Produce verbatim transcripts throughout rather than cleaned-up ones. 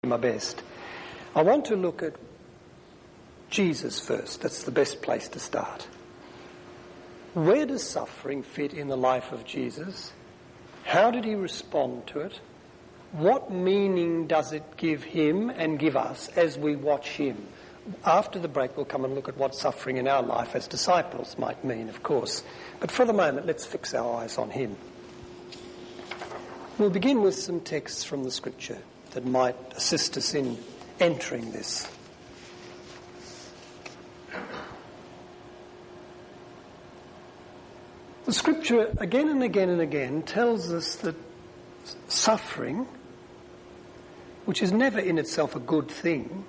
my best. I want to look at Jesus first. That's the best place to start. Where does suffering fit in the life of Jesus? How did he respond to it? What meaning does it give him and give us as we watch him? After the break, we'll come and look at what suffering in our life as disciples might mean, of course. But for the moment, let's fix our eyes on him. We'll begin with some texts from the Scripture that might assist us in entering this. The Scripture again and again and again tells us that suffering, which is never in itself a good thing,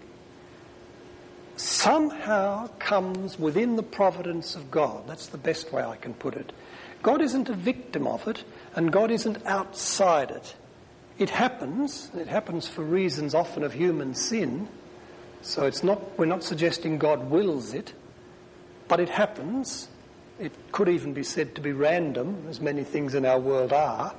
somehow comes within the providence of God. That's the best way I can put it. God isn't a victim of it, and God isn't outside it. It happens. It happens for reasons often of human sin. So it's not. We're not suggesting God wills it, but it happens. It could even be said to be random, as many things in our world are.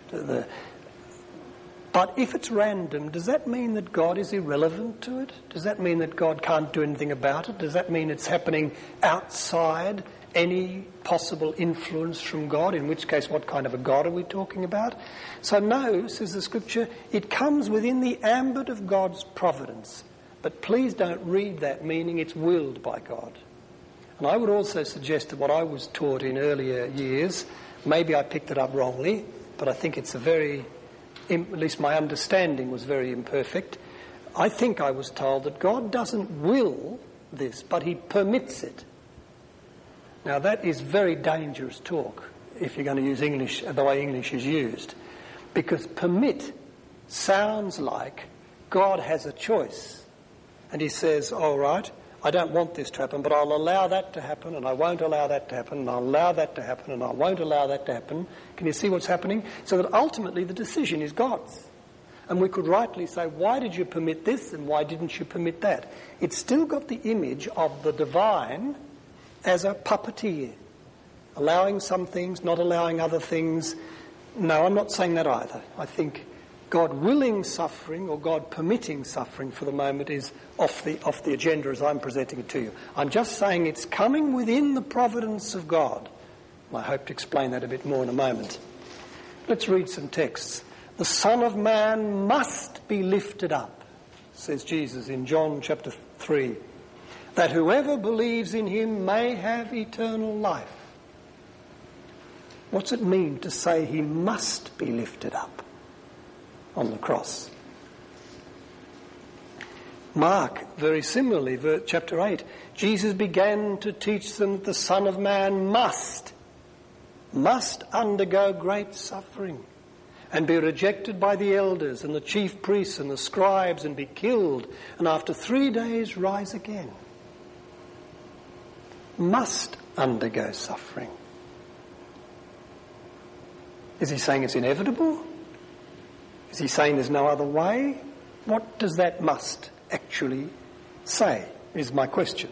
But if it's random, does that mean that God is irrelevant to it? Does that mean that God can't do anything about it? Does that mean it's happening outside any possible influence from God? In which case, what kind of a God are we talking about? So no, says the Scripture, it comes within the ambit of God's providence. But please don't read that meaning it's willed by God. And I would also suggest that what I was taught in earlier years, maybe I picked it up wrongly, but I think it's a very, at least my understanding was very imperfect. I think I was told that God doesn't will this, but he permits it. Now that is very dangerous talk if you're going to use English the way English is used. Because permit sounds like God has a choice. And he says, all right, I don't want this to happen, but I'll allow that to happen, and I won't allow that to happen, and I'll allow that to happen, and I won't allow that to happen. Can you see what's happening? So that ultimately the decision is God's. And we could rightly say, why did you permit this, and why didn't you permit that? It's still got the image of the divine as a puppeteer, allowing some things, not allowing other things. No, I'm not saying that either. I think God willing suffering or God permitting suffering for the moment is off the off the agenda as I'm presenting it to you. I'm just saying it's coming within the providence of God. I hope to explain that a bit more in a moment. Let's read some texts. The Son of Man must be lifted up, says Jesus in John chapter three, that whoever believes in him may have eternal life. What's it mean to say he must be lifted up on the cross? Mark, very similarly, chapter eight, Jesus began to teach them that the Son of Man must, must undergo great suffering and be rejected by the elders and the chief priests and the scribes and be killed, and after three days rise again. Must undergo suffering. Is he saying it's inevitable? Is he saying there's no other way? What does that must actually say, is my question.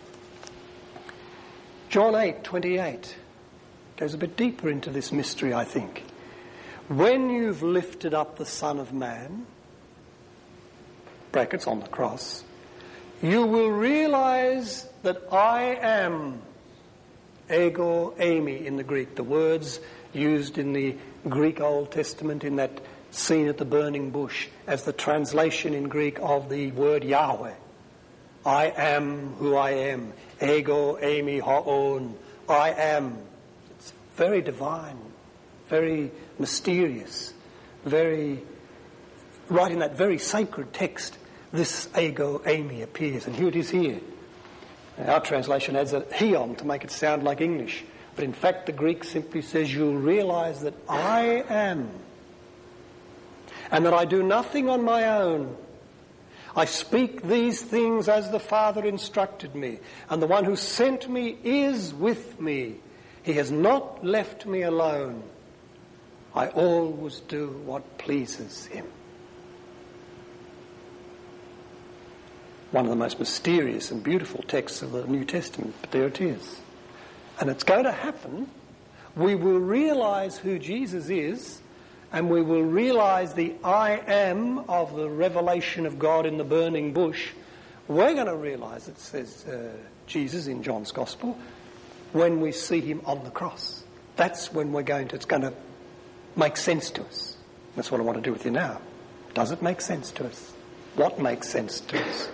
John eight twenty-eight goes a bit deeper into this mystery, I think. When you've lifted up the Son of Man, brackets on the cross, you will realise that I am, ego eimi in the Greek, the words used in the Greek Old Testament in that scene at the burning bush as the translation in Greek of the word Yahweh. I am who I am. Ego eimi ho'on. I am. It's very divine, very mysterious, very, right in that very sacred text, this ego eimi appears, and here it is here. Our translation adds a heon to make it sound like English, but in fact the Greek simply says you'll realise that I am, and that I do nothing on my own. I speak these things as the Father instructed me, and the one who sent me is with me. He has not left me alone. I always do what pleases him. One of the most mysterious and beautiful texts of the New Testament, but there it is. And it's going to happen. We will realise who Jesus is, and we will realise the I am of the revelation of God in the burning bush, we're going to realise, it says uh, Jesus in John's Gospel, when we see him on the cross. That's when we're going to, it's going to make sense to us. That's what I want to do with you now. Does it make sense to us? What makes sense to us?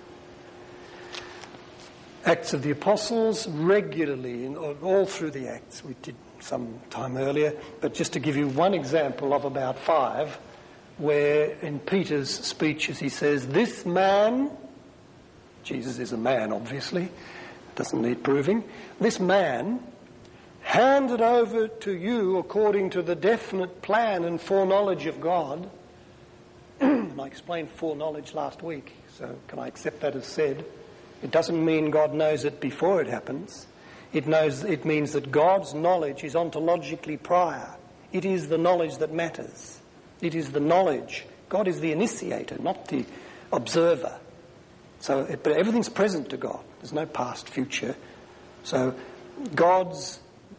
Acts of the Apostles, regularly, in, all through the Acts, we did some time earlier, but just to give you one example of about five, where in Peter's speeches he says, this man, Jesus is a man obviously, doesn't need proving, this man handed over to you according to the definite plan and foreknowledge of God. And I explained foreknowledge last week, so can I accept that as said? It doesn't mean God knows it before it happens. It knows. It means that God's knowledge is ontologically prior. It is the knowledge that matters. It is the knowledge. God is the initiator, not the observer. So, it, but everything's present to God. There's no past, future. So, God's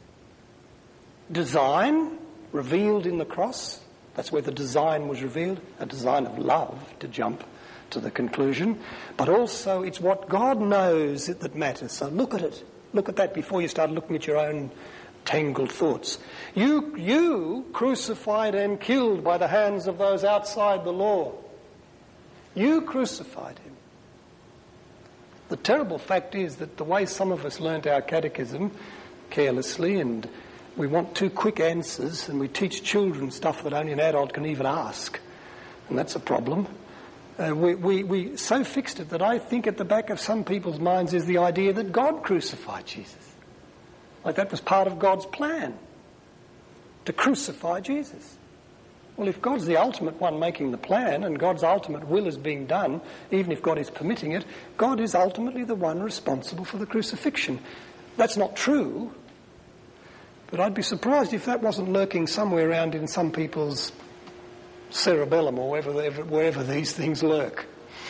design revealed in the cross. That's where the design was revealed. A design of love, to jump to the conclusion. But also, it's what God knows that matters. So, look at it. Look at that before you start looking at your own tangled thoughts. You, you crucified and killed by the hands of those outside the law. You crucified him. The terrible fact is that the way some of us learnt our catechism carelessly, and we want too quick answers, and we teach children stuff that only an adult can even ask, and that's a problem. Uh, we, we, we so fixed it that I think at the back of some people's minds is the idea that God crucified Jesus. Like that was part of God's plan, to crucify Jesus. Well, if God's the ultimate one making the plan and God's ultimate will is being done, even if God is permitting it, God is ultimately the one responsible for the crucifixion. That's not true, but I'd be surprised if that wasn't lurking somewhere around in some people's cerebellum or wherever, wherever these things lurk.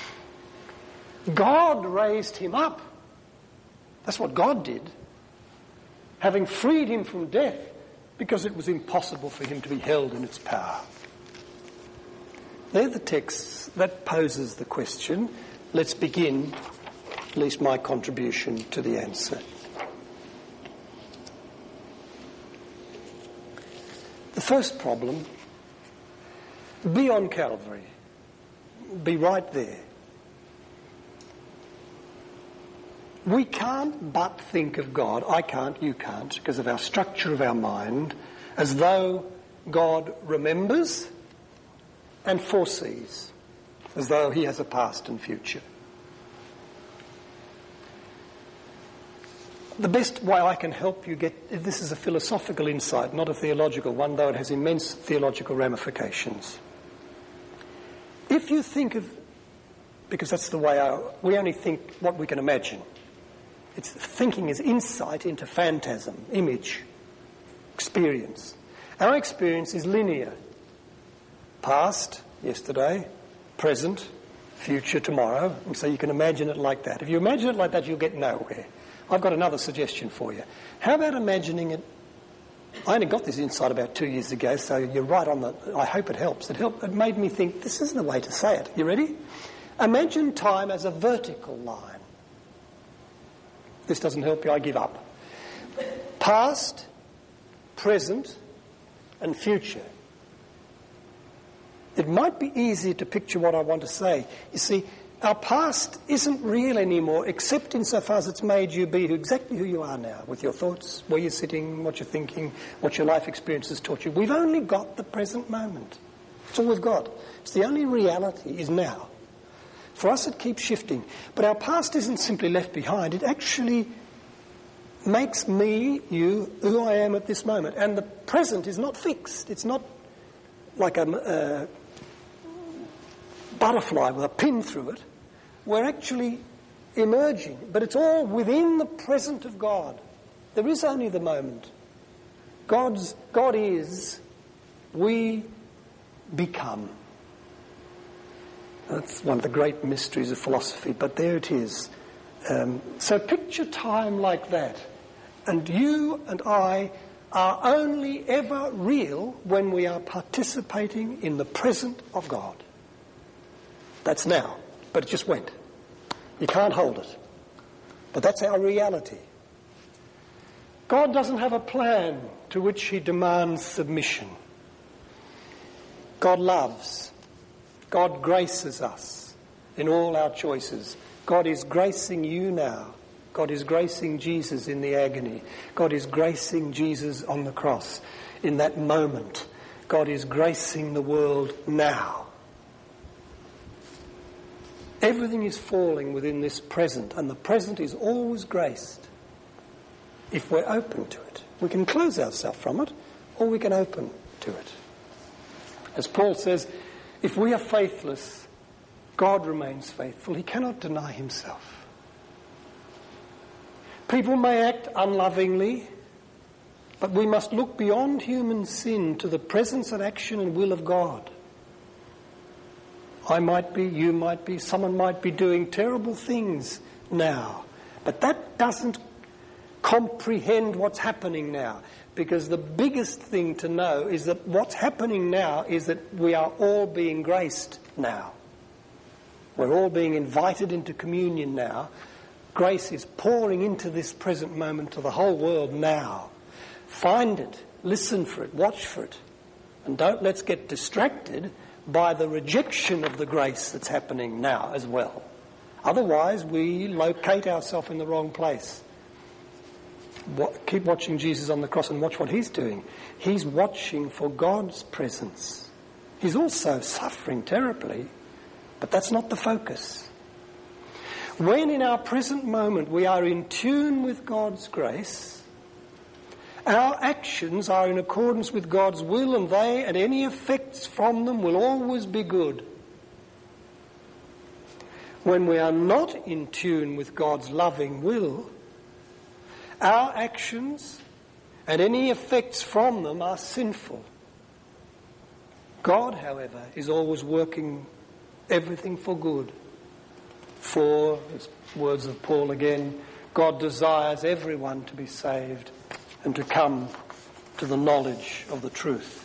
God raised him up. That's what God did. Having freed him from death because it was impossible for him to be held in its power. They're the texts that poses the question. Let's begin, at least my contribution to the answer. The first problem, be on Calvary. Be right there. We can't but think of God, I can't, you can't, because of our structure of our mind, as though God remembers and foresees, as though he has a past and future. The best way I can help you get, this is a philosophical insight, not a theological one, though it has immense theological ramifications. If you think of, because that's the way our, we only think what we can imagine. It's thinking is insight into phantasm, image, experience. Our experience is linear. Past, yesterday, present, future, tomorrow. And so you can imagine it like that. If you imagine it like that, you'll get nowhere. I've got another suggestion for you. How about imagining it? I only got this insight about two years ago, so you're right on the... I hope it helps. It helped. It made me think, this isn't the way to say it. You ready? Imagine time as a vertical line. If this doesn't help you, I give up. Past, present, and future. It might be easier to picture what I want to say. You see, our past isn't real anymore, except insofar as it's made you be exactly who you are now, with your thoughts, where you're sitting, what you're thinking, what your life experience has taught you. We've only got the present moment. That's all we've got. It's the only reality is now. For us, it keeps shifting. But our past isn't simply left behind. It actually makes me, you, who I am at this moment. And the present is not fixed. It's not like a... Uh, butterfly with a pin through it. We're actually emerging, but it's all within the present of God. There is only the moment. God's God is, we become. That's one of the great mysteries of philosophy, but there it is. Um, so picture time like that, and you and I are only ever real when we are participating in the present of God. That's now, but it just went. You can't hold it. But that's our reality. God doesn't have a plan to which he demands submission. God loves. God graces us in all our choices. God is gracing you now. God is gracing Jesus in the agony. God is gracing Jesus on the cross in that moment. God is gracing the world now. Everything is falling within this present, and the present is always graced if we're open to it. We can close ourselves from it, or we can open to it. As Paul says, if we are faithless, God remains faithful. He cannot deny himself. People may act unlovingly, but we must look beyond human sin to the presence and action and will of God. I might be, you might be, someone might be doing terrible things now, but that doesn't comprehend what's happening now, because the biggest thing to know is that what's happening now is that we are all being graced now. We're all being invited into communion now. Grace is pouring into this present moment to the whole world now. Find it, listen for it, watch for it, and don't let's get distracted by the rejection of the grace that's happening now as well. Otherwise, we locate ourselves in the wrong place. What, keep watching Jesus on the cross and watch what he's doing. He's watching for God's presence. He's also suffering terribly, but that's not the focus. When in our present moment we are in tune with God's grace, our actions are in accordance with God's will, and they and any effects from them will always be good. When we are not in tune with God's loving will, our actions and any effects from them are sinful. God, however, is always working everything for good. For, it's words of Paul again, God desires everyone to be saved and to come to the knowledge of the truth.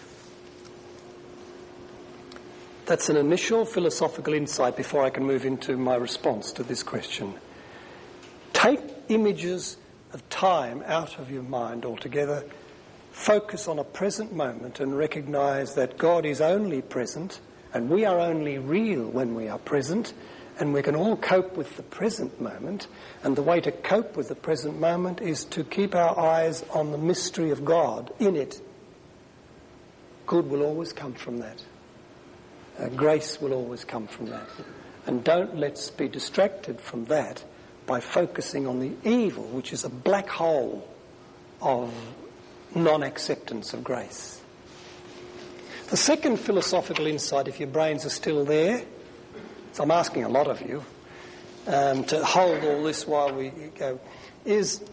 That's an initial philosophical insight before I can move into my response to this question. Take images of time out of your mind altogether. Focus on a present moment and recognise that God is only present and we are only real when we are present, and we can all cope with the present moment, and the way to cope with the present moment is to keep our eyes on the mystery of God in it. Good will always come from that. Uh, grace will always come from that. And don't let's be distracted from that by focusing on the evil, which is a black hole of non-acceptance of grace. The second philosophical insight, if your brains are still there, so I'm asking a lot of you um, to hold all this while we go, is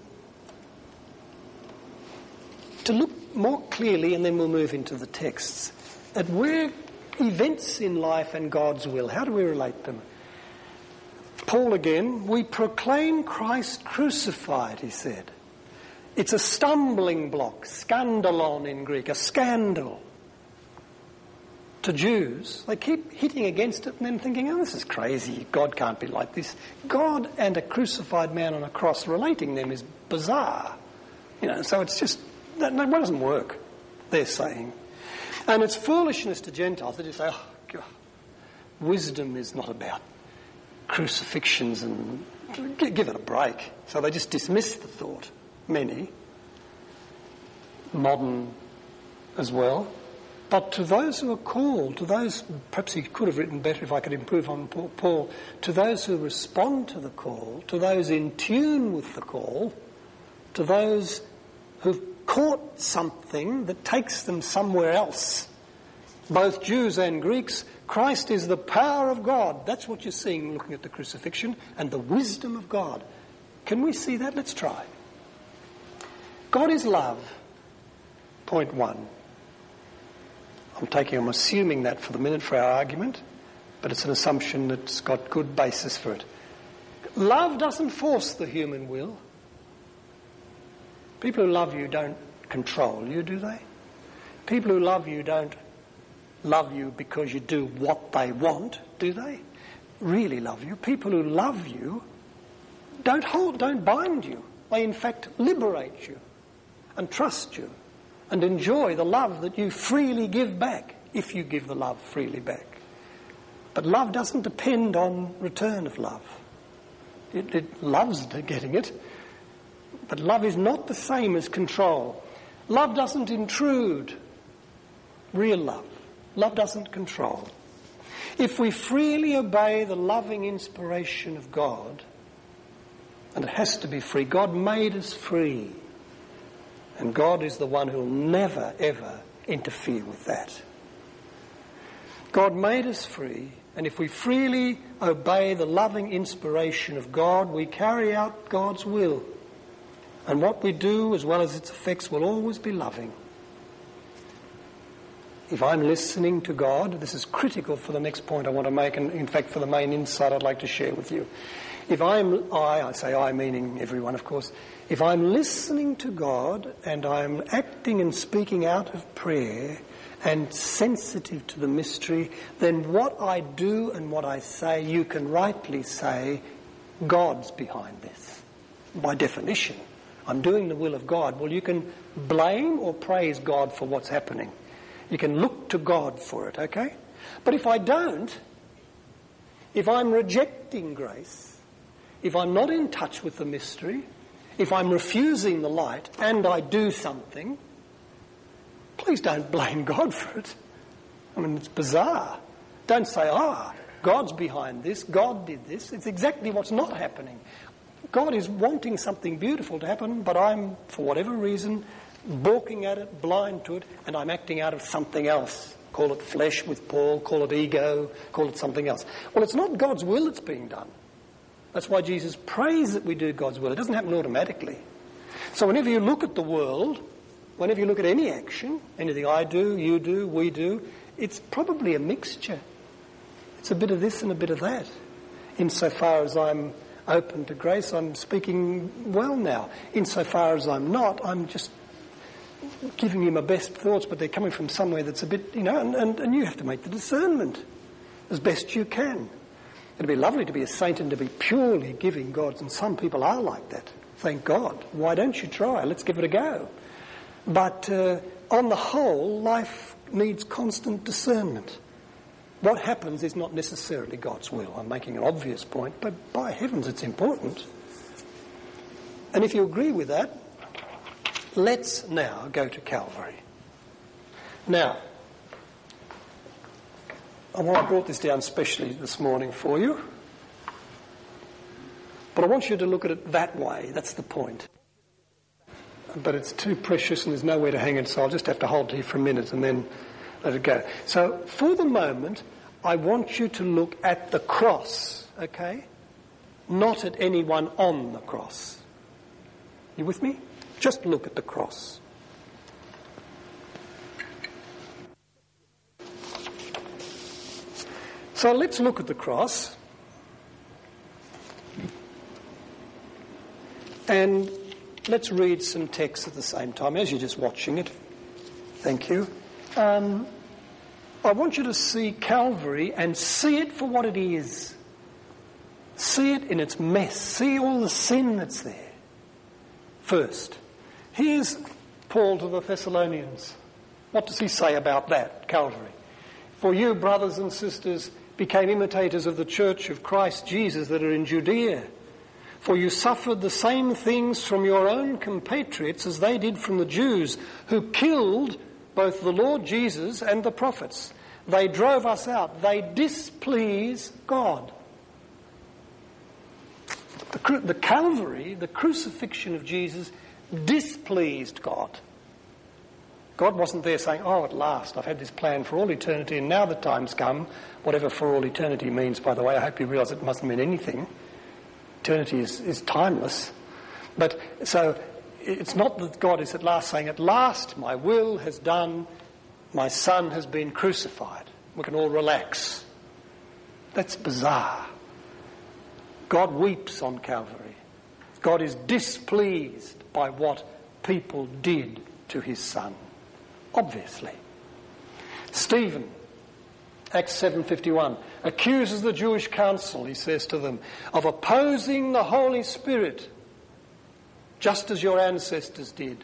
to look more clearly, and then we'll move into the texts, at where events in life and God's will, how do we relate them? Paul again, we proclaim Christ crucified, he said. It's a stumbling block, skandalon in Greek, a scandal. To Jews, they keep hitting against it and then thinking, oh, this is crazy, God can't be like this. God and a crucified man on a cross, relating them is bizarre. You know, so it's just, that, that doesn't work, they're saying. And it's foolishness to Gentiles. They just say, oh, God, wisdom is not about crucifixions and give it a break. So they just dismiss the thought, many, modern as well. But to those who are called, to those, perhaps he could have written better if I could improve on Paul, to those who respond to the call, to those in tune with the call, to those who've caught something that takes them somewhere else, both Jews and Greeks, Christ is the power of God. That's what you're seeing looking at the crucifixion, and the wisdom of God. Can we see that? Let's try. God is love, point one. I'm taking, I'm assuming that for the minute for our argument, but it's an assumption that's got good basis for it. Love doesn't force the human will. People who love you don't control you, do they? People who love you don't love you because you do what they want, do they? Really love you. People who love you don't hold, don't bind you. They in fact liberate you and trust you and enjoy the love that you freely give back, if you give the love freely back. But love doesn't depend on return of love. It, it loves getting it, but love is not the same as control. Love doesn't intrude. Real love. Love doesn't control. If we freely obey the loving inspiration of God, and it has to be free, God made us free, and God is the one who will never, ever interfere with that. God made us free, and if we freely obey the loving inspiration of God, we carry out God's will. And what we do, as well as its effects, will always be loving. If I'm listening to God, this is critical for the next point I want to make, and in fact for the main insight I'd like to share with you. If I'm, I, I say I meaning everyone of course, if I'm listening to God and I'm acting and speaking out of prayer and sensitive to the mystery, then what I do and what I say, you can rightly say, God's behind this. By definition, I'm doing the will of God. Well, you can blame or praise God for what's happening. You can look to God for it, okay? But if I don't, if I'm rejecting grace, if I'm not in touch with the mystery, if I'm refusing the light and I do something, please don't blame God for it. I mean, it's bizarre. Don't say, ah, God's behind this, God did this. It's exactly what's not happening. God is wanting something beautiful to happen, but I'm, for whatever reason, balking at it, blind to it, and I'm acting out of something else. Call it flesh with Paul, call it ego, call it something else. Well, it's not God's will that's being done. That's why Jesus prays that we do God's will. It doesn't happen automatically. So whenever you look at the world, whenever you look at any action, anything I do, you do, we do, it's probably a mixture. It's a bit of this and a bit of that. Insofar as I'm open to grace, I'm speaking well now. Insofar as I'm not, I'm just giving you my best thoughts, but they're coming from somewhere that's a bit, you know, and, and, and you have to make the discernment as best you can. It'd be lovely to be a saint and to be purely giving God, and some people are like that. Thank God. Why don't you try? Let's give it a go. But uh, on the whole, life needs constant discernment. What happens is not necessarily God's will. I'm making an obvious point, but by heavens, it's important. And if you agree with that, let's now go to Calvary. Now, I brought this down specially this morning for you, but I want you to look at it that way. That's the point. But it's too precious and there's nowhere to hang it, so I'll just have to hold it here for a minute and then let it go. So, for the moment, I want you to look at the cross, okay? Not at anyone on the cross. You with me? Just look at the cross. So let's look at the cross. And let's read some text at the same time as you're just watching it. Thank you. Um, I want you to see Calvary and see it for what it is. See it in its mess. See all the sin that's there. First, here's Paul to the Thessalonians. What does he say about that, Calvary? For you, brothers and sisters, became imitators of the church of Christ Jesus that are in Judea. For you suffered the same things from your own compatriots as they did from the Jews, who killed both the Lord Jesus and the prophets. They drove us out. They displease God. The, the Calvary, the crucifixion of Jesus, displeased God. God wasn't there saying, oh, at last, I've had this plan for all eternity and now the time's come. Whatever for all eternity means, by the way, I hope you realise it mustn't mean anything. Eternity is, is timeless. But so it's not that God is at last saying, at last my will has done, my son has been crucified. We can all relax. That's bizarre. God weeps on Calvary. God is displeased by what people did to his Son. Obviously. Stephen, Acts seven fifty-one, accuses the Jewish council, he says to them, of opposing the Holy Spirit, just as your ancestors did.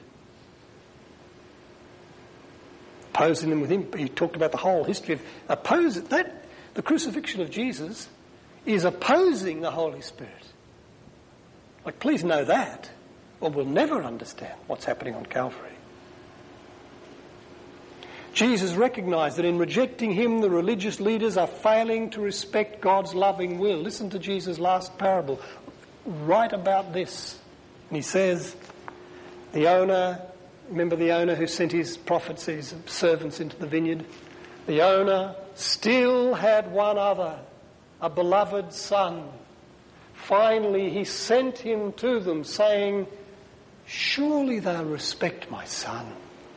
Opposing them with him. He talked about the whole history of opposing that. The crucifixion of Jesus is opposing the Holy Spirit. Like, please know that, or we'll never understand what's happening on Calvary. Jesus recognised that in rejecting him, the religious leaders are failing to respect God's loving will. Listen to Jesus' last parable, right about this. And he says, the owner, remember the owner who sent his prophets, his servants into the vineyard? The owner still had one other, a beloved son. Finally, he sent him to them, saying, surely they'll respect my son.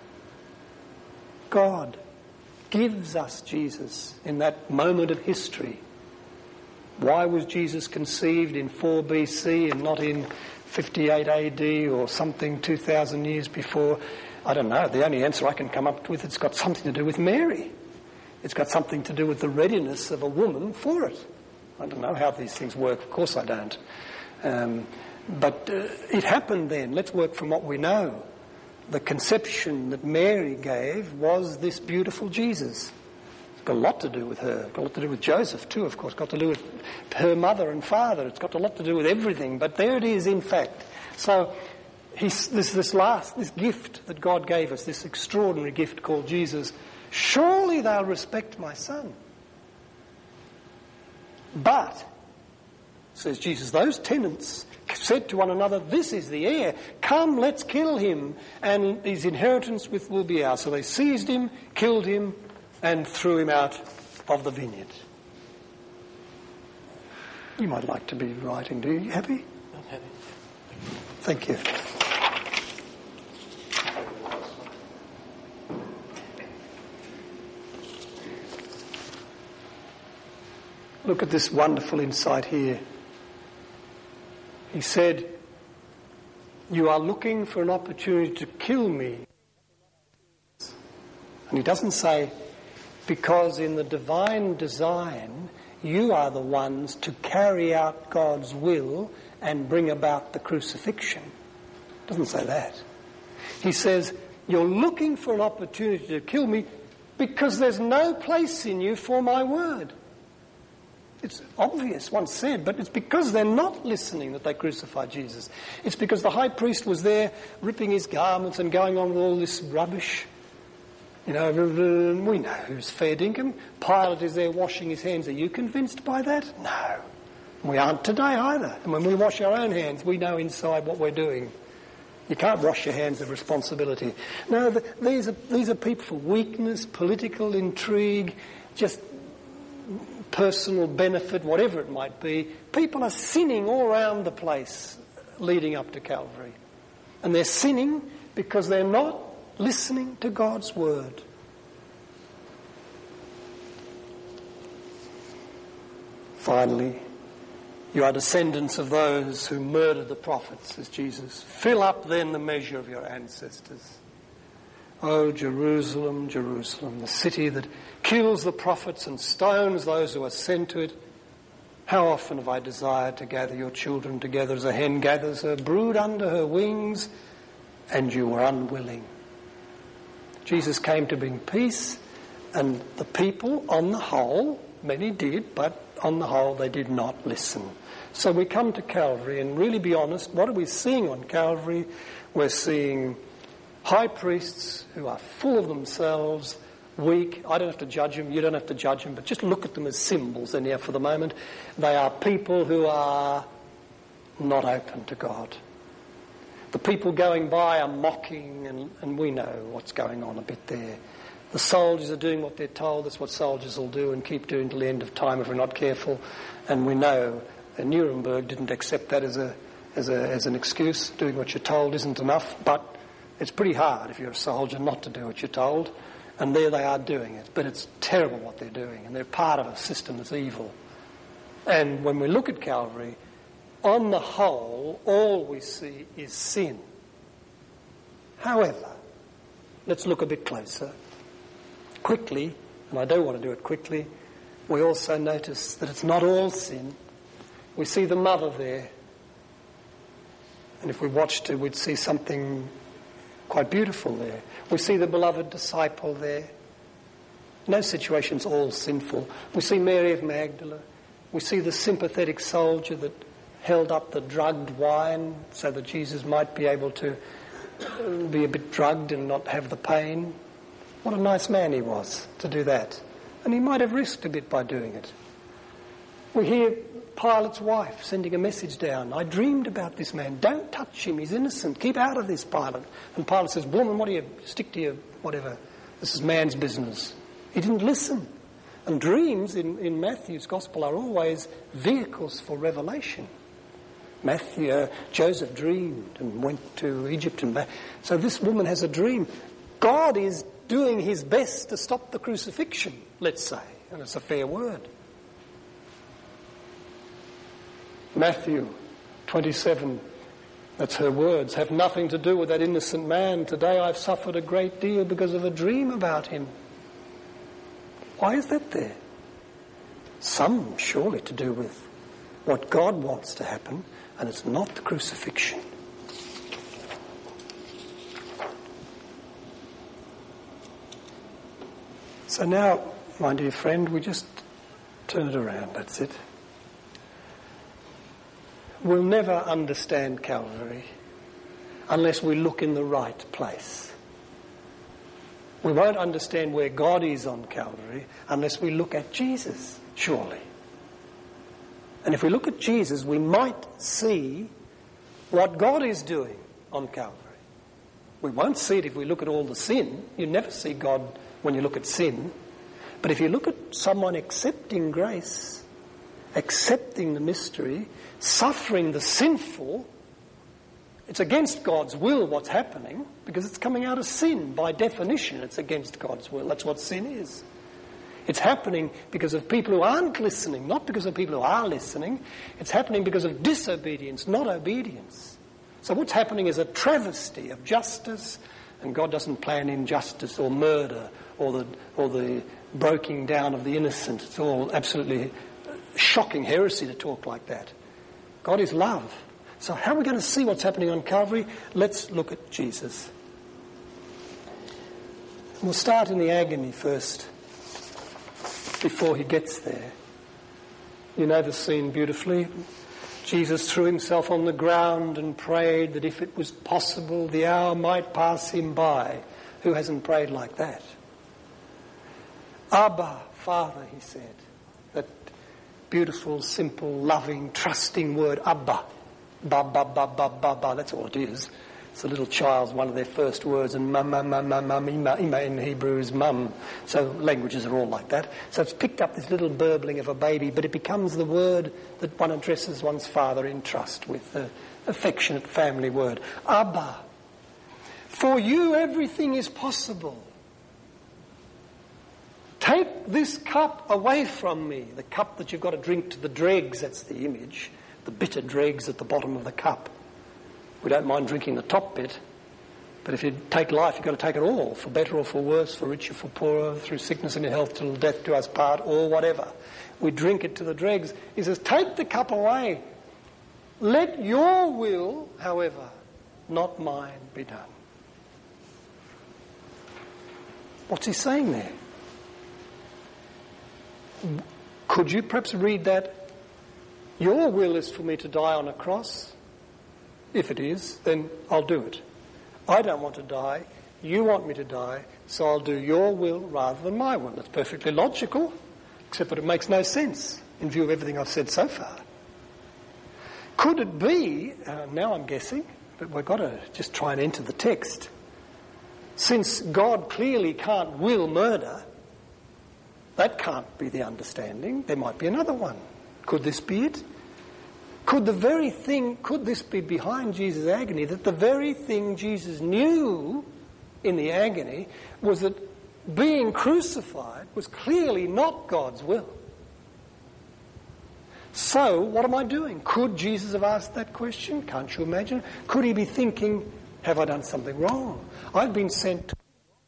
God gives us Jesus in that moment of history. Why was Jesus conceived in four B C and not in fifty-eight A D or something two thousand years before? I don't know. The only answer I can come up with, it's got something to do with Mary. It's got something to do with the readiness of a woman for it. I don't know how these things work. Of course I don't. Um, but uh, it happened then. Let's work from what we know. The conception that Mary gave was this beautiful Jesus. It's got a lot to do with her. It's got a lot to do with Joseph too, of course. It's got to do with her mother and father. It's got a lot to do with everything. But there it is, in fact. So he's, this, this last, this gift that God gave us, this extraordinary gift called Jesus, surely they'll respect my son. But, says Jesus, those tenants said to one another, this is the heir. Come, let's kill him, and his inheritance with will be ours. So they seized him, killed him, and threw him out of the vineyard. You might like to be writing, do you? You happy? I'm happy. Thank you. Look at this wonderful insight here. He said, you are looking for an opportunity to kill me. And he doesn't say, because in the divine design, you are the ones to carry out God's will and bring about the crucifixion. He doesn't say that. He says, you're looking for an opportunity to kill me because there's no place in you for my word. It's obvious, once said, but it's because they're not listening that they crucified Jesus. It's because the high priest was there ripping his garments and going on with all this rubbish. You know, we know who's fair dinkum. Pilate is there washing his hands. Are you convinced by that? No. We aren't today either. And when we wash our own hands, we know inside what we're doing. You can't wash your hands of responsibility. No, the, these are these are people for weakness, political intrigue, just personal benefit, whatever it might be. People are sinning all around the place leading up to Calvary. And they're sinning because they're not listening to God's word. Finally, you are descendants of those who murdered the prophets, says Jesus. Fill up then the measure of your ancestors. Oh, Jerusalem, Jerusalem, the city that kills the prophets and stones those who are sent to it. How often have I desired to gather your children together as a hen gathers her brood under her wings, and you were unwilling. Jesus came to bring peace, and the people, on the whole, many did, but on the whole they did not listen. So we come to Calvary, and really be honest, what are we seeing on Calvary? We're seeing high priests who are full of themselves, weak. I don't have to judge them, you don't have to judge them, but just look at them as symbols anyhow for the moment. They are people who are not open to God. The people going by are mocking, and, and we know what's going on a bit there. The soldiers are doing what they're told. That's what soldiers will do and keep doing till the end of time if we're not careful. And we know that Nuremberg didn't accept that as a as a as an excuse. Doing what you're told isn't enough, but it's pretty hard if you're a soldier not to do what you're told. And there they are doing it. But it's terrible what they're doing, and they're part of a system that's evil. And when we look at Calvary, on the whole, all we see is sin. However, let's look a bit closer. Quickly, and I don't want to do it quickly, we also notice that it's not all sin. We see the mother there. And if we watched her, we'd see something quite beautiful there. We see the beloved disciple there. No situation's all sinful. We see Mary of Magdala. We see the sympathetic soldier that held up the drugged wine so that Jesus might be able to be a bit drugged and not have the pain. What a nice man he was to do that. And he might have risked a bit by doing it. We hear Pilate's wife sending a message down. I dreamed about this man. Don't touch him. He's innocent. Keep out of this, Pilate. And Pilate says, woman, what do you, stick to your whatever. This is man's business. He didn't listen. And dreams in, in Matthew's gospel are always vehicles for revelation. Matthew, uh, Joseph dreamed and went to Egypt. and back. So this woman has a dream. God is doing his best to stop the crucifixion, let's say. And it's a fair word. Matthew twenty-seven, that's her words, have nothing to do with that innocent man. Today I've suffered a great deal because of a dream about him. Why is that there? Some surely to do with what God wants to happen, and it's not the crucifixion. So now, my dear friend, we just turn it around, that's it. We'll never understand Calvary unless we look in the right place. We won't understand where God is on Calvary unless we look at Jesus, surely. And if we look at Jesus, we might see what God is doing on Calvary. We won't see it if we look at all the sin. You never see God when you look at sin. But if you look at someone accepting grace, accepting the mystery, suffering the sinful, it's against God's will what's happening because it's coming out of sin. By definition, it's against God's will. That's what sin is. It's happening because of people who aren't listening, not because of people who are listening. It's happening because of disobedience, not obedience. So what's happening is a travesty of justice, and God doesn't plan injustice or murder or the or the breaking down of the innocent. It's all absolutely shocking heresy to talk like that. God is love. So how are we going to see what's happening on Calvary? Let's look at Jesus. We'll start in the agony first, before he gets there. You know the scene beautifully. Jesus threw himself on the ground and prayed that if it was possible, the hour might pass him by. Who hasn't prayed like that? Abba, Father, he said. That beautiful, simple, loving, trusting word, Abba. Ba, ba, ba, ba, ba, ba. That's all it is. It's a little child's one of their first words, and mum, mum, mum, mum, mum, ima, ima in Hebrew is mum. So languages are all like that. So it's picked up this little burbling of a baby, but it becomes the word that one addresses one's father in trust with, the affectionate family word. Abba. For you everything is possible. Take this cup away from me. The cup that you've got to drink to the dregs, that's the image. The bitter dregs at the bottom of the cup. We don't mind drinking the top bit, but if you take life, you've got to take it all, for better or for worse, for richer, for poorer, through sickness and health, till death do us part, or whatever. We drink it to the dregs. He says, take the cup away. Let your will, however, not mine, be done. What's he saying there? Could you perhaps read that? Your will is for me to die on a cross. If it is, then I'll do it. I don't want to die. You want me to die, so I'll do your will rather than my will. That's perfectly logical, except that it makes no sense in view of everything I've said so far. Could it be, uh, now I'm guessing, but we've got to just try and enter the text. Since God clearly can't will murder, that can't be the understanding. There might be another one. Could this be it? Could the very thing, could this be behind Jesus' agony, that the very thing Jesus knew in the agony was that being crucified was clearly not God's will? So, what am I doing? Could Jesus have asked that question? Can't you imagine? Could he be thinking, have I done something wrong? I've been sent to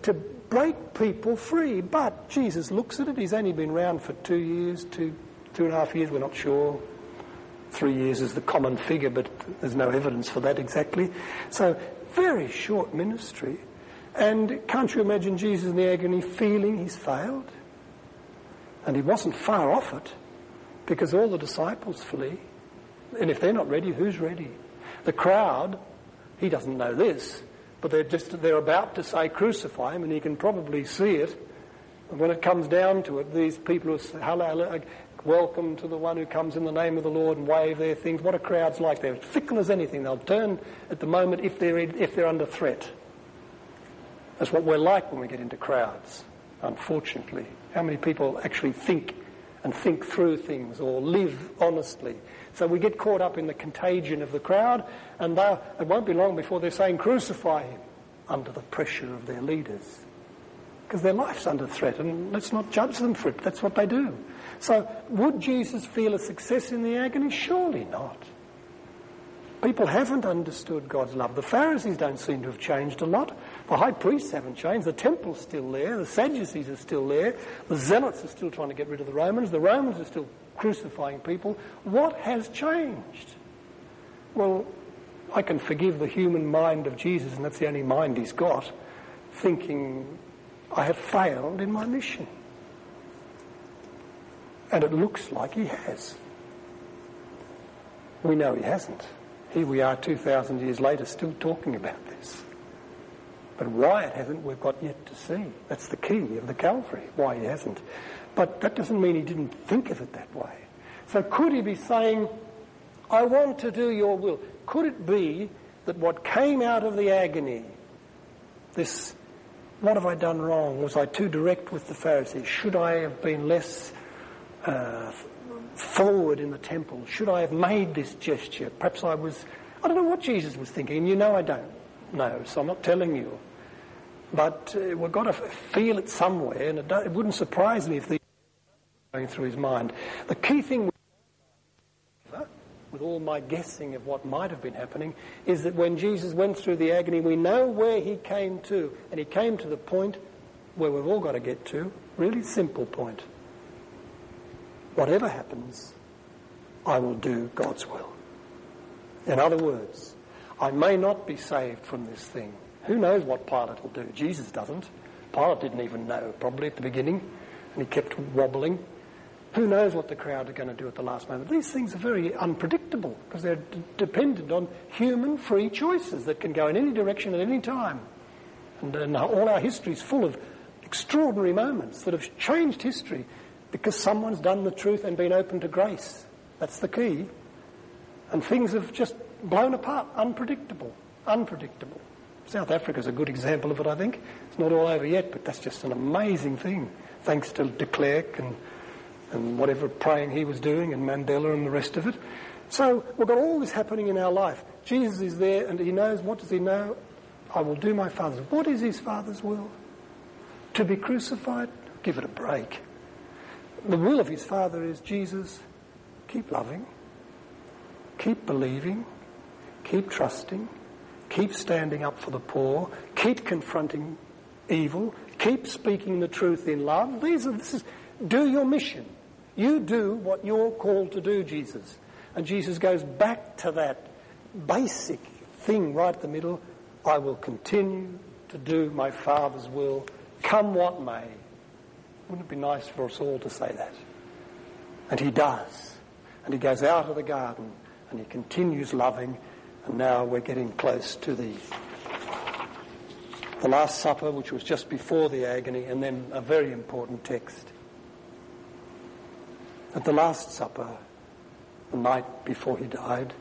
to break people free. But Jesus looks at it. He's only been around for two years, two, two and a half years, we're not sure. Three years is the common figure, but there's no evidence for that exactly. So, very short ministry. And can't you imagine Jesus in the agony feeling he's failed? And he wasn't far off it, because all the disciples flee. And if they're not ready, who's ready? The crowd, he doesn't know this, but they're just they're about to say crucify him, and he can probably see it. And when it comes down to it, these people who say, hello, welcome to the one who comes in the name of the Lord, and wave their things. What are crowds like? They're fickle as anything. They'll turn at the moment if they're if they're under threat. That's what we're like when we get into crowds, unfortunately. How many people actually think and think through things or live honestly? So we get caught up in the contagion of the crowd, and it won't be long before they're saying crucify him under the pressure of their leaders. Because their life's under threat, and let's not judge them for it. That's what they do. So would Jesus feel a success in the agony? Surely not. People haven't understood God's love. The Pharisees don't seem to have changed a lot. The high priests haven't changed. The temple's still there. The Sadducees are still there. The Zealots are still trying to get rid of the Romans. The Romans are still crucifying people. What has changed? Well, I can forgive the human mind of Jesus, and that's the only mind he's got, thinking, I have failed in my mission. And it looks like he has. We know he hasn't. Here we are two thousand years later still talking about this. But why it hasn't, we've got yet to see. That's the key of the Calvary, why he hasn't. But that doesn't mean he didn't think of it that way. So could he be saying, I want to do your will? Could it be that what came out of the agony, this, what have I done wrong? Was I too direct with the Pharisees? Should I have been less uh, forward in the temple? Should I have made this gesture? Perhaps I was, I don't know what Jesus was thinking, and you know I don't know, so I'm not telling you. But uh, we've got to feel it somewhere, and it, it wouldn't surprise me if these were going through his mind. The key thing, with all my guessing of what might have been happening, is that when Jesus went through the agony, we know where he came to, and he came to the point where we've all got to get to, really simple point. Whatever happens, I will do God's will. In other words, I may not be saved from this thing. Who knows what Pilate will do? Jesus doesn't. Pilate didn't even know, probably, at the beginning, and he kept wobbling. Who knows what the crowd are going to do at the last moment? These things are very unpredictable because they're d- dependent on human free choices that can go in any direction at any time. And, and all our history is full of extraordinary moments that have changed history because someone's done the truth and been open to grace. That's the key. And things have just blown apart, unpredictable, unpredictable. South Africa's a good example of it, I think. It's not all over yet, but that's just an amazing thing, thanks to de Klerk and, and whatever praying he was doing, and Mandela and the rest of it. So we've got all this happening in our life. Jesus is there, and he knows, what does he know? I will do my Father's will. What is his Father's will? To be crucified? Give it a break. The will of his Father is, Jesus, keep loving, keep believing, keep trusting, keep standing up for the poor, keep confronting evil, keep speaking the truth in love. These are, this is, do your mission. You do what you're called to do, Jesus. And Jesus goes back to that basic thing right at the middle. I will continue to do my Father's will, come what may. Wouldn't it be nice for us all to say that? And he does. And he goes out of the garden and he continues loving. And now we're getting close to the the Last Supper, which was just before the agony, and then a very important text. At the Last Supper, the night before he died,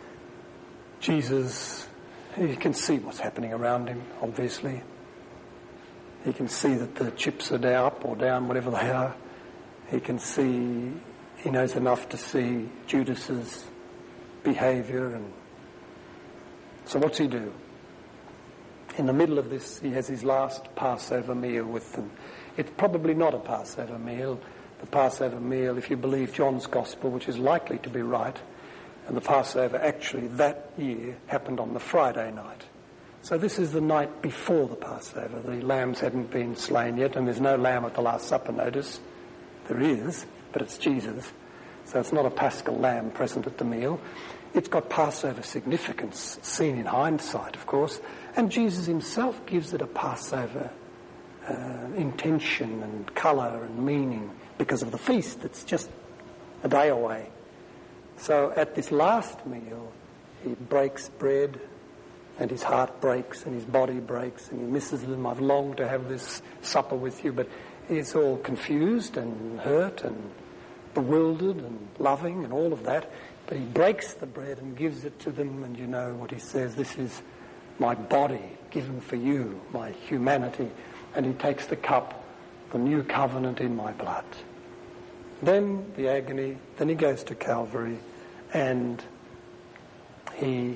Jesus, he can see what's happening around him, obviously. He can see that the chips are down, up or down, whatever they are. He can see, he knows enough to see Judas's behaviour. And so what's he do? In the middle of this, he has his last Passover meal with them. It's probably not a Passover meal. The Passover meal, if you believe John's Gospel, which is likely to be right, and the Passover actually that year happened on the Friday night. So this is the night before the Passover. The lambs hadn't been slain yet, and there's no lamb at the Last Supper, notice. There is, but it's Jesus. So it's not a paschal lamb present at the meal. It's got Passover significance, seen in hindsight, of course. And Jesus himself gives it a Passover uh, intention and colour and meaning because of the feast that's just a day away. So at this last meal, he breaks bread and his heart breaks and his body breaks and he misses them. I've longed to have this supper with you, but he's all confused and hurt and bewildered and loving and all of that. But he breaks the bread and gives it to them, and you know what he says, this is my body given for you, my humanity. And he takes the cup, the new covenant in my blood. Then the agony, then he goes to Calvary, and he,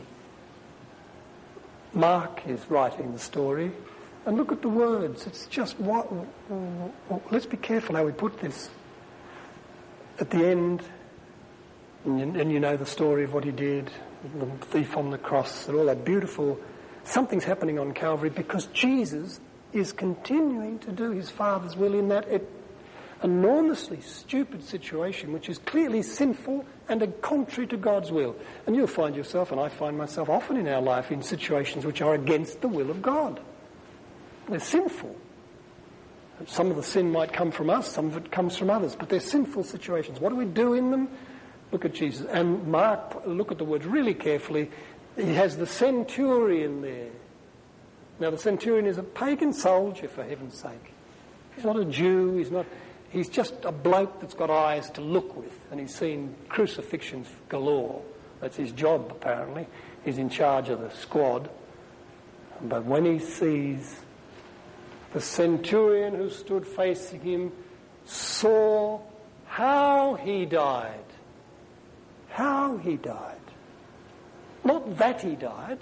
Mark is writing the story, and look at the words. It's just what, let's be careful how we put this. At the end, and you, and you know the story of what he did, the thief on the cross, and all that beautiful, something's happening on Calvary because Jesus is continuing to do his Father's will in that it, enormously stupid situation, which is clearly sinful and contrary to God's will. And you'll find yourself, and I find myself often in our life, in situations which are against the will of God. They're sinful. Some of the sin might come from us, some of it comes from others, but they're sinful situations. What do we do in them? Look at Jesus. And Mark, look at the words really carefully. He has the centurion there. Now the centurion is a pagan soldier, for heaven's sake. He's not a Jew, he's not... He's just a bloke that's got eyes to look with, and he's seen crucifixions galore. That's his job, apparently. He's in charge of the squad. But when he sees the centurion who stood facing him, saw how he died. How he died. Not that he died.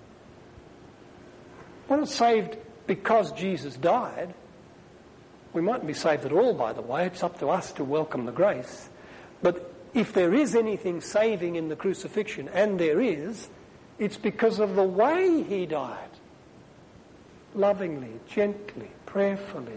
We're not saved because Jesus died. We mightn't be saved at all, by the way. It's up to us to welcome the grace. But if there is anything saving in the crucifixion, and there is, it's because of the way he died. Lovingly, gently, prayerfully,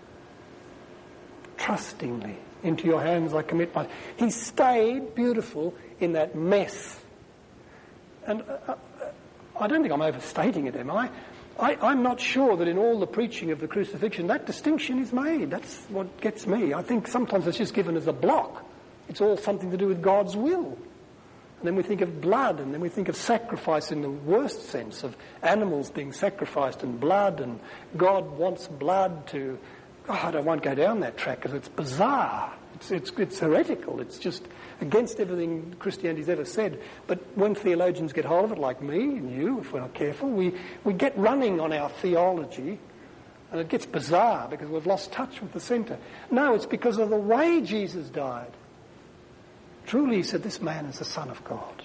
trustingly. Into your hands I commit my... He stayed beautiful in that mess. And uh, I don't think I'm overstating it, am I? I, I'm not sure that in all the preaching of the crucifixion that distinction is made. That's what gets me. I think sometimes it's just given as a block. It's all something to do with God's will. And then we think of blood, and then we think of sacrifice in the worst sense, of animals being sacrificed and blood, and God wants blood to... God, I won't go down that track because it's bizarre. It's, it's, it's heretical. It's just against everything Christianity's ever said. But when theologians get hold of it, like me and you, if we're not careful, we, we get running on our theology, and it gets bizarre because we've lost touch with the centre. No, it's because of the way Jesus died. Truly, he said, this man is the Son of God.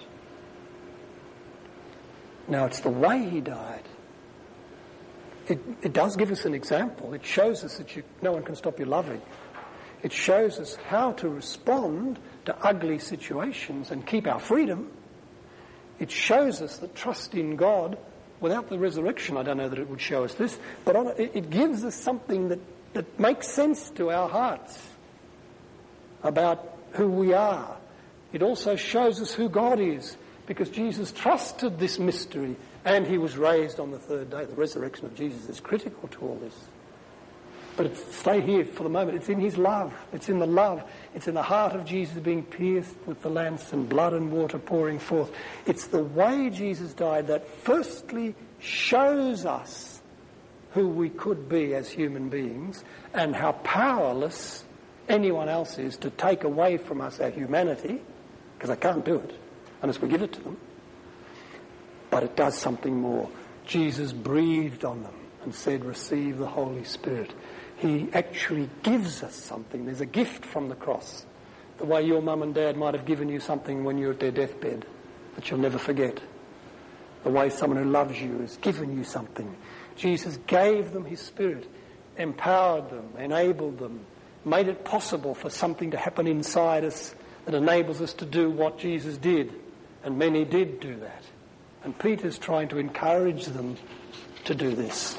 Now, it's the way he died. It, it does give us an example. It shows us that you, no one can stop you loving. It shows us how to respond to ugly situations and keep our freedom. It shows us that trust in God, without the resurrection, I don't know that it would show us this, but on, it, it gives us something that, that makes sense to our hearts about who we are. It also shows us who God is, because Jesus trusted this mystery and he was raised on the third day. The resurrection of Jesus is critical to all this. But it's, stay here for the moment. It's in his love. It's in the love. It's in the heart of Jesus being pierced with the lance and blood and water pouring forth. It's the way Jesus died that firstly shows us who we could be as human beings and how powerless anyone else is to take away from us our humanity, because they can't do it unless we give it to them. But it does something more. Jesus breathed on them and said, receive the Holy Spirit. He actually gives us something. There's a gift from the cross. The way your mum and dad might have given you something when you were at their deathbed that you'll never forget. The way someone who loves you has given you something. Jesus gave them his Spirit, empowered them, enabled them, made it possible for something to happen inside us that enables us to do what Jesus did. And many did do that. And Peter's trying to encourage them to do this.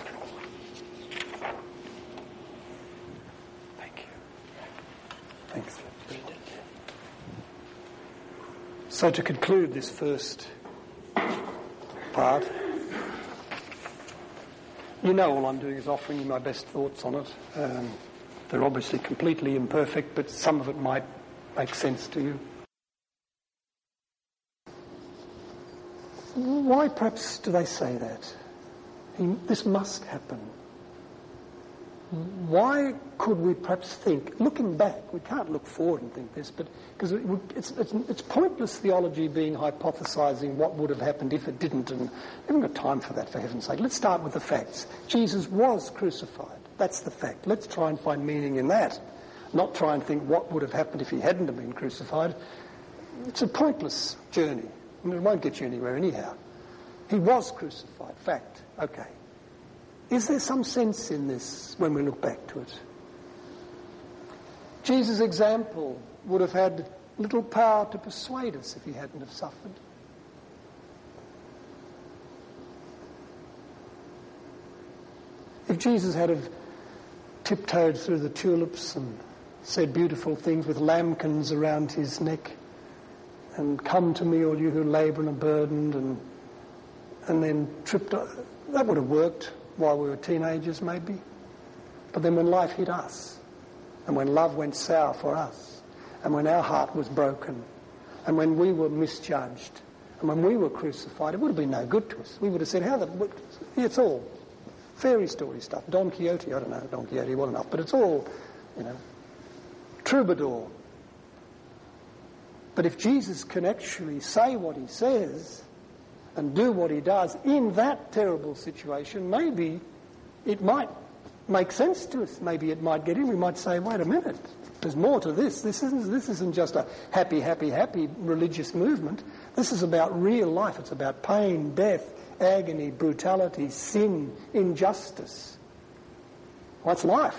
Thank you. Thanks. So to conclude this first part, you know all I'm doing is offering you my best thoughts on it. Um, they're obviously completely imperfect, but some of it might make sense to you. Why perhaps do they say that? He, this must happen. Why could we perhaps think, looking back, we can't look forward and think this, but because it, it's, it's, it's pointless theology being hypothesising what would have happened if it didn't, and we haven't got time for that, for heaven's sake. Let's start with the facts. Jesus was crucified. That's the fact. Let's try and find meaning in that, not try and think what would have happened if he hadn't have been crucified. It's a pointless journey. I mean, it won't get you anywhere anyhow. He was crucified. Fact. Okay. Is there some sense in this when we look back to it? Jesus' example would have had little power to persuade us if he hadn't have suffered. If Jesus had have tiptoed through the tulips and said beautiful things with lambkins around his neck, and come to me all you who labour and are burdened, and and then tripped, that would have worked while we were teenagers maybe. But then when life hit us, and when love went sour for us, and when our heart was broken, and when we were misjudged, and when we were crucified, it would have been no good to us. We would have said, how the, it's all fairy story stuff. Don Quixote, I don't know, Don Quixote well enough, but it's all, you know, troubadour. But if Jesus can actually say what he says and do what he does in that terrible situation, maybe it might make sense to us. Maybe it might get in. We might say, wait a minute, there's more to this. This isn't, this isn't just a happy, happy, happy religious movement. This is about real life. It's about pain, death, agony, brutality, sin, injustice. What's life?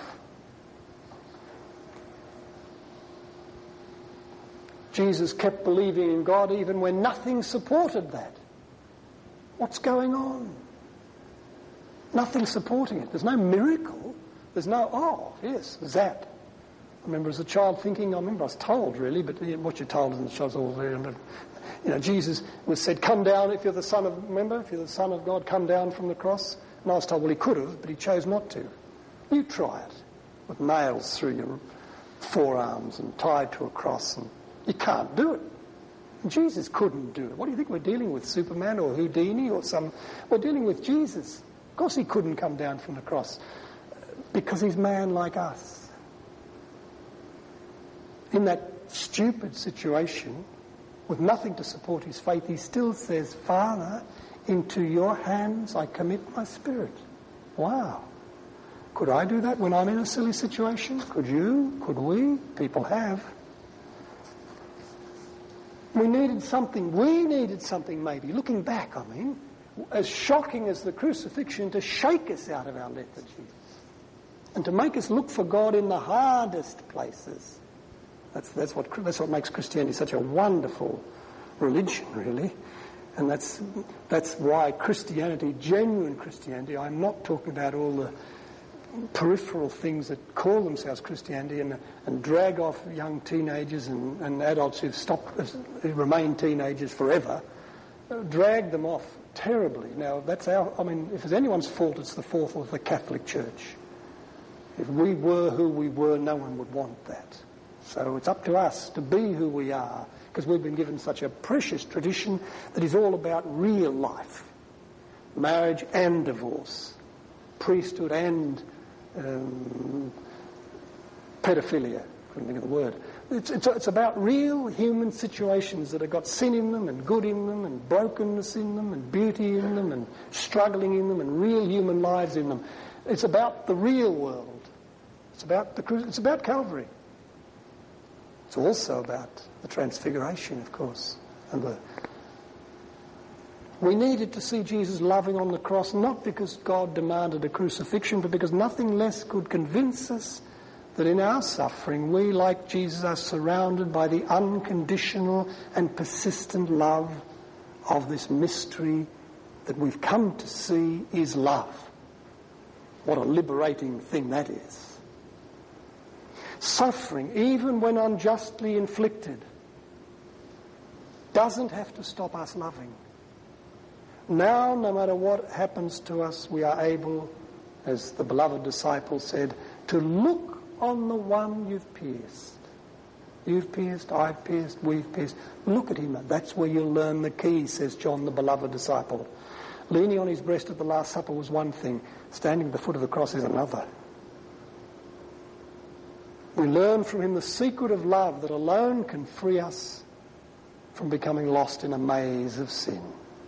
Jesus kept believing in God even when nothing supported that. What's going on? Nothing supporting it. There's no miracle. There's no, oh, yes, that. I remember as a child thinking, I remember I was told really, but what you're told isn't the all very, you know, Jesus was said, come down if you're the Son of, remember, if you're the Son of God, come down from the cross. And I was told, well, he could have, but he chose not to. You try it with nails through your forearms and tied to a cross, and you can't do it. Jesus couldn't do it. What do you think we're dealing with, Superman or Houdini or some... We're dealing with Jesus. Of course he couldn't come down from the cross because he's man like us. In that stupid situation, with nothing to support his faith, he still says, Father, into your hands I commit my spirit. Wow. Could I do that when I'm in a silly situation? Could you? Could we? People have. We needed something, we needed something maybe, looking back, I mean, as shocking as the crucifixion, to shake us out of our lethargy and to make us look for God in the hardest places. That's, that's, what, that's what makes Christianity such a wonderful religion, really. And that's, that's why Christianity, genuine Christianity, I'm not talking about all the peripheral things that call themselves Christianity and, and drag off young teenagers and, and adults who've stopped, who remain teenagers forever, drag them off terribly. Now, that's our, I mean, if there's anyone's fault, it's the fault of the Catholic Church. If we were who we were, no one would want that. So it's up to us to be who we are, because we've been given such a precious tradition that is all about real life. Marriage and divorce. Priesthood and um, pedophilia. Couldn't think of the word. It's, it's, it's about real human situations that have got sin in them and good in them and brokenness in them and beauty in them and struggling in them and real human lives in them. It's about the real world. It's about the it's about Calvary. It's also about the Transfiguration, of course, and the. We needed to see Jesus loving on the cross, not because God demanded a crucifixion, but because nothing less could convince us that in our suffering we, like Jesus, are surrounded by the unconditional and persistent love of this mystery that we've come to see is love. What a liberating thing that is. Suffering, even when unjustly inflicted, doesn't have to stop us loving. Now, no matter what happens to us, we are able, as the beloved disciple said, to look on the one you've pierced. You've pierced, I've pierced, we've pierced. Look at him. That's where you'll learn the key, says John, the beloved disciple. Leaning on his breast at the Last Supper was one thing. Standing at the foot of the cross is another. We learn from him the secret of love that alone can free us from becoming lost in a maze of sin.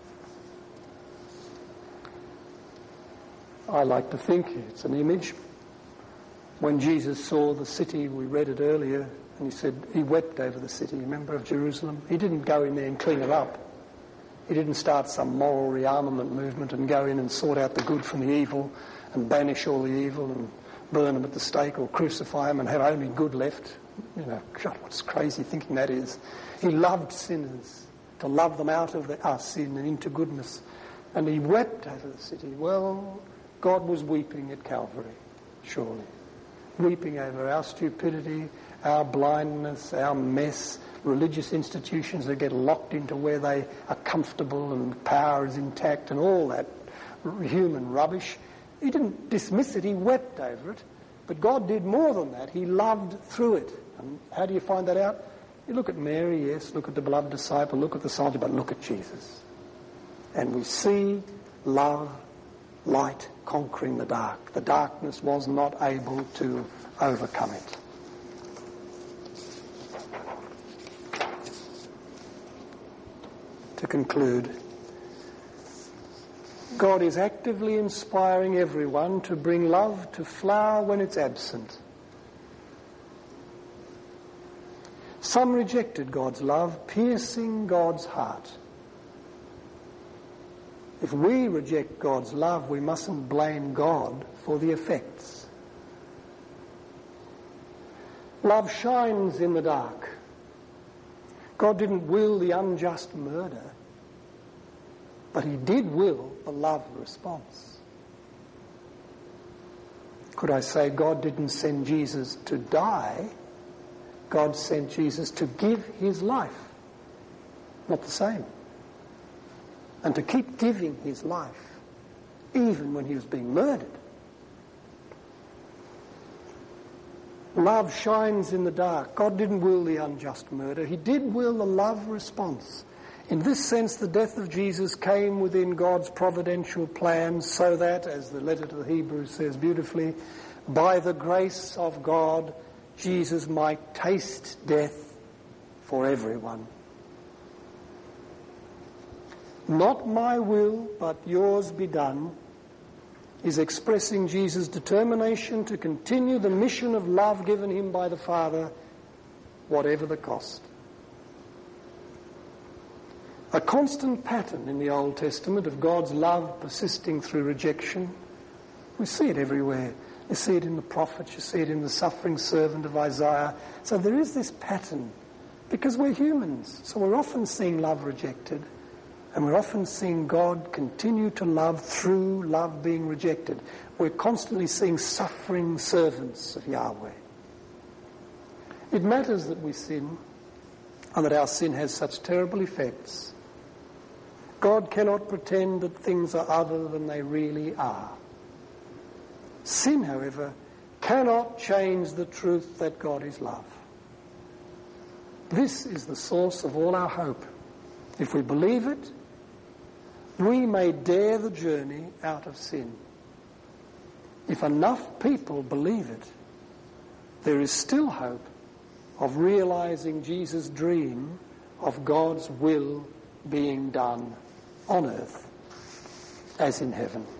I like to think it's an image. When Jesus saw the city, we read it earlier, and he said he wept over the city, remember, of Jerusalem. He didn't go in there and clean it up. He didn't start some moral rearmament movement and go in and sort out the good from the evil and banish all the evil and burn them at the stake or crucify them and have only good left. You know, God, what's crazy thinking that is. He loved sinners, to love them out of the, our sin and into goodness. And he wept over the city. Well, God was weeping at Calvary, surely. Weeping over our stupidity, our blindness, our mess, religious institutions that get locked into where they are comfortable and power is intact and all that human rubbish. He didn't dismiss it, he wept over it. But God did more than that. He loved through it. And how do you find that out? You look at Mary, yes, look at the beloved disciple, look at the soldier, but look at Jesus. And we see love, light conquering the dark. The darkness was not able to overcome it. To conclude, God is actively inspiring everyone to bring love to flower when it's absent. Some rejected God's love, piercing God's heart. If we reject God's love, we mustn't blame God for the effects. Love shines in the dark. God didn't will the unjust murder, but he did will the love response. Could I say God didn't send Jesus to die? God sent Jesus to give his life. Not the same. And to keep giving his life, even when he was being murdered. Love shines in the dark. God didn't will the unjust murder. He did will the love response. In this sense, the death of Jesus came within God's providential plan so that, as the letter to the Hebrews says beautifully, by the grace of God, Jesus might taste death for everyone. Not my will, but yours be done, is expressing Jesus' determination to continue the mission of love given him by the Father, whatever the cost. A constant pattern in the Old Testament of God's love persisting through rejection. We see it everywhere. You see it in the prophets, you see it in the suffering servant of Isaiah. So there is this pattern, because we're humans. So we're often seeing love rejected, and we're often seeing God continue to love through love being rejected. We're constantly seeing suffering servants of Yahweh. It matters that we sin, and that our sin has such terrible effects. God cannot pretend that things are other than they really are. Sin, however, cannot change the truth that God is love. This is the source of all our hope. If we believe it, we may dare the journey out of sin. If enough people believe it, there is still hope of realizing Jesus' dream of God's will being done on earth as in heaven.